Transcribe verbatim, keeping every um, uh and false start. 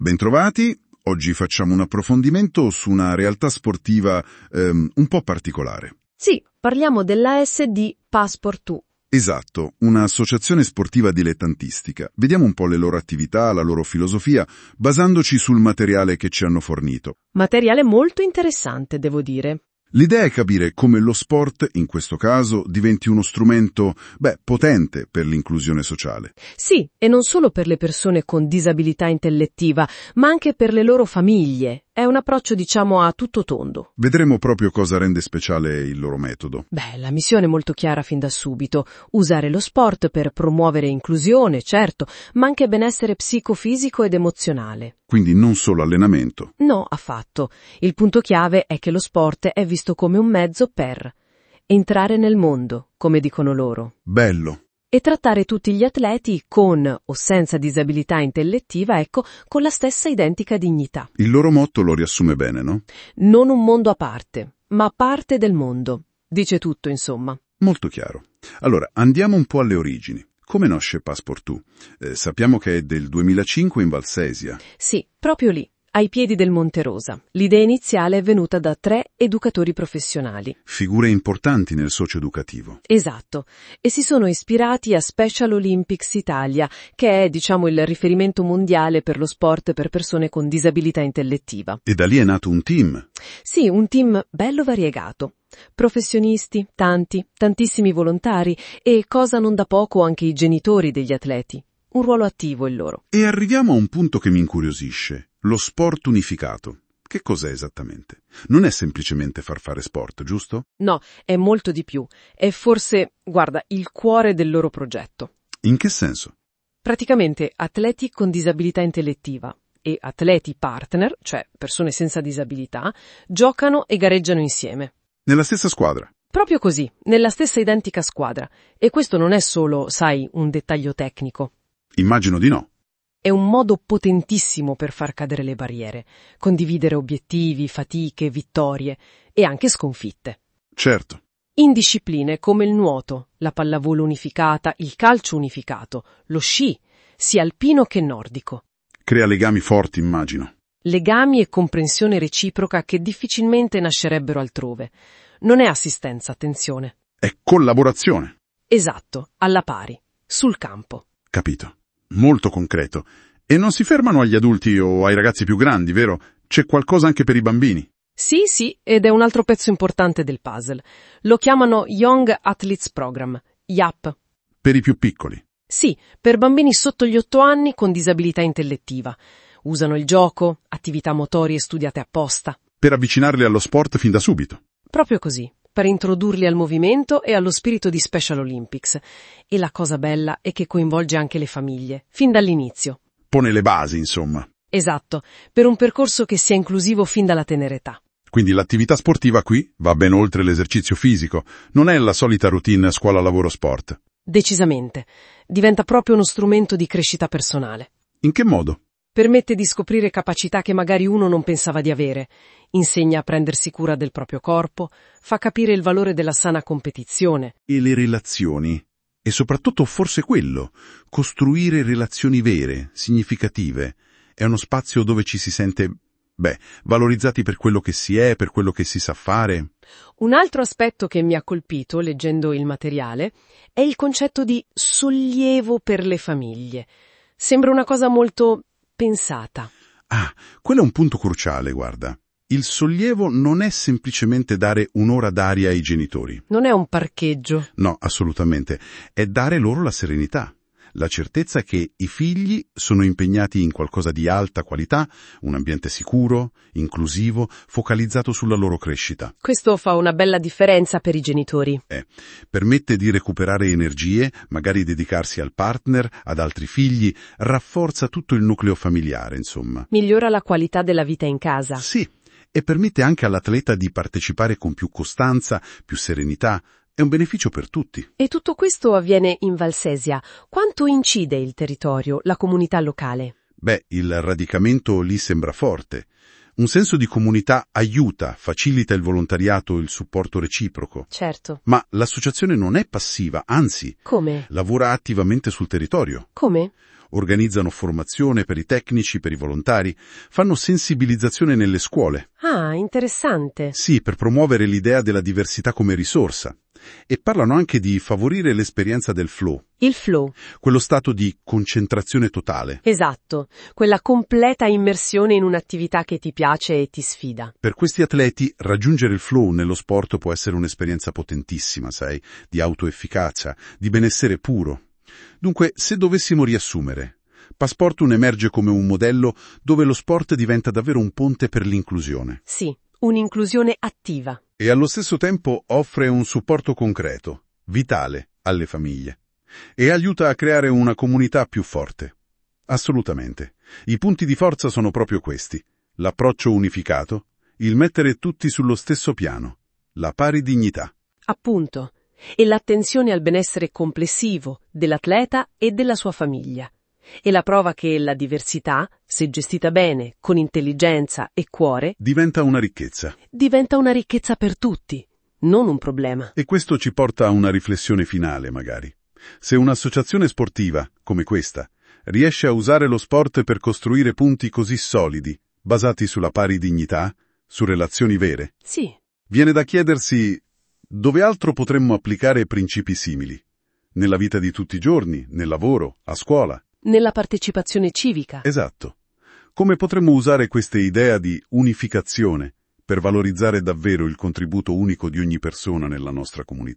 Bentrovati, oggi facciamo un approfondimento su una realtà sportiva ehm, un po' particolare. Sì, parliamo dell'A S D Passepartout. Esatto, un'associazione sportiva dilettantistica. Vediamo un po' le loro attività, la loro filosofia, basandoci sul materiale che ci hanno fornito. Materiale molto interessante, devo dire. L'idea è capire come lo sport, in questo caso, diventi uno strumento, beh, potente per l'inclusione sociale. Sì, e non solo per le persone con disabilità intellettiva, ma anche per le loro famiglie. È un approccio, diciamo, a tutto tondo. Vedremo proprio cosa rende speciale il loro metodo. Beh, la missione è molto chiara fin da subito. Usare lo sport per promuovere inclusione, certo, ma anche benessere psicofisico ed emozionale. Quindi non solo allenamento. No, affatto. Il punto chiave è che lo sport è visto come un mezzo per entrare nel mondo, come dicono loro. Bello. E trattare tutti gli atleti con o senza disabilità intellettiva, ecco, con la stessa identica dignità. Il loro motto lo riassume bene, no? Non un mondo a parte, ma parte del mondo. Dice tutto, insomma. Molto chiaro. Allora, andiamo un po' alle origini. Come nasce Passepartout? Eh, sappiamo che è del duemilacinque in Valsesia. Sì, proprio lì, ai piedi del Monte Rosa. L'idea iniziale è venuta da tre educatori professionali. Figure importanti nel socio-educativo. Esatto, e si sono ispirati a Special Olympics Italia, che è, diciamo, il riferimento mondiale per lo sport per persone con disabilità intellettiva. E da lì è nato un team. Sì, un team bello variegato. Professionisti, tanti, tantissimi volontari e, cosa non da poco, anche i genitori degli atleti. Un ruolo attivo il loro. E arriviamo a un punto che mi incuriosisce. Lo sport unificato. Che cos'è esattamente? Non è semplicemente far fare sport, giusto? No, è molto di più. È forse, guarda, il cuore del loro progetto. In che senso? Praticamente atleti con disabilità intellettiva e atleti partner, cioè persone senza disabilità, giocano e gareggiano insieme. Nella stessa squadra? Proprio così, nella stessa identica squadra. E questo non è solo, sai, un dettaglio tecnico. Immagino di no. È un modo potentissimo per far cadere le barriere, condividere obiettivi, fatiche, vittorie e anche sconfitte. Certo. In discipline come il nuoto, la pallavolo unificata, il calcio unificato, lo sci, sia alpino che nordico. Crea legami forti, immagino. Legami e comprensione reciproca che difficilmente nascerebbero altrove. Non è assistenza, attenzione. È collaborazione. Esatto, alla pari, sul campo. Capito. Molto concreto. E non si fermano agli adulti o ai ragazzi più grandi, vero? C'è qualcosa anche per i bambini. Sì, sì, ed è un altro pezzo importante del puzzle. Lo chiamano Young Athletes Program, Y A P. Per i più piccoli. Sì, per bambini sotto gli otto anni con disabilità intellettiva. Usano il gioco, attività motorie studiate apposta. Per avvicinarli allo sport fin da subito. Proprio così, per introdurli al movimento e allo spirito di Special Olympics. E la cosa bella è che coinvolge anche le famiglie, fin dall'inizio. Pone le basi, insomma. Esatto, per un percorso che sia inclusivo fin dalla tenera età. Quindi l'attività sportiva qui va ben oltre l'esercizio fisico. Non è la solita routine scuola-lavoro-sport. Decisamente. Diventa proprio uno strumento di crescita personale. In che modo? Permette di scoprire capacità che magari uno non pensava di avere, insegna a prendersi cura del proprio corpo, fa capire il valore della sana competizione. E le relazioni? E soprattutto forse quello, costruire relazioni vere, significative. È uno spazio dove ci si sente, beh, valorizzati per quello che si è, per quello che si sa fare. Un altro aspetto che mi ha colpito, leggendo il materiale, è il concetto di sollievo per le famiglie. Sembra una cosa molto pensata. Ah, quello è un punto cruciale, guarda. Il sollievo non è semplicemente dare un'ora d'aria ai genitori. Non è un parcheggio. No, assolutamente. È dare loro la serenità. La certezza che i figli sono impegnati in qualcosa di alta qualità, un ambiente sicuro, inclusivo, focalizzato sulla loro crescita. Questo fa una bella differenza per i genitori. Eh, permette di recuperare energie, magari dedicarsi al partner, ad altri figli, rafforza tutto il nucleo familiare, insomma. Migliora la qualità della vita in casa. Sì, e permette anche all'atleta di partecipare con più costanza, più serenità. È un beneficio per tutti. E tutto questo avviene in Valsesia. Quanto incide il territorio, la comunità locale? Beh, il radicamento lì sembra forte. Un senso di comunità aiuta, facilita il volontariato e il supporto reciproco. Certo. Ma l'associazione non è passiva, anzi, Come? lavora attivamente sul territorio. Come? Organizzano formazione per i tecnici, per i volontari, fanno sensibilizzazione nelle scuole. Ah, interessante. Sì, per promuovere l'idea della diversità come risorsa. E parlano anche di favorire l'esperienza del flow, Il flow. quello stato di concentrazione totale. Esatto, quella completa immersione in un'attività che ti piace e ti sfida. Per questi atleti raggiungere il flow nello sport può essere un'esperienza potentissima, sai, di autoefficacia, di benessere puro. Dunque, se dovessimo riassumere, Passepartout emerge come un modello dove lo sport diventa davvero un ponte per l'inclusione. Sì, un'inclusione attiva. E allo stesso tempo offre un supporto concreto, vitale, alle famiglie. E aiuta a creare una comunità più forte. Assolutamente. I punti di forza sono proprio questi. L'approccio unificato, il mettere tutti sullo stesso piano, la pari dignità. Appunto. E l'attenzione al benessere complessivo dell'atleta e della sua famiglia. E la prova che la diversità, se gestita bene, con intelligenza e cuore, Diventa una ricchezza. diventa una ricchezza per tutti, non un problema. E questo ci porta a una riflessione finale, magari. Se un'associazione sportiva, come questa, riesce a usare lo sport per costruire punti così solidi, basati sulla pari dignità, su relazioni vere, Sì, viene da chiedersi dove altro potremmo applicare principi simili? Nella vita di tutti i giorni, nel lavoro, a scuola. nella partecipazione civica. Esatto. Come potremmo usare queste idee di unificazione per valorizzare davvero il contributo unico di ogni persona nella nostra comunità?